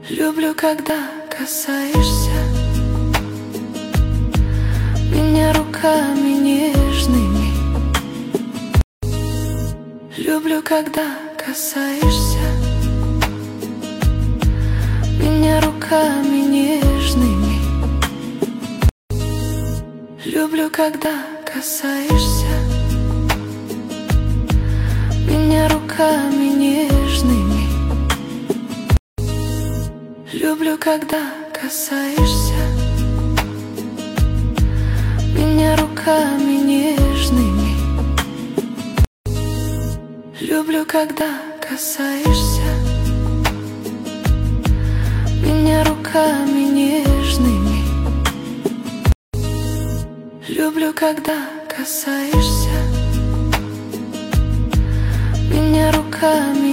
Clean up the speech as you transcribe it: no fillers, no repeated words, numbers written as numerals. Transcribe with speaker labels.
Speaker 1: Люблю, когда касаешься меня руками нежными. Люблю, когда касаешься меня руками нежными. Люблю, когда касаешься меня руками нежными. Люблю, когда касаешься меня руками нежными. Люблю, когда касаешься меня руками нежными. Люблю, когда касаешься меня руками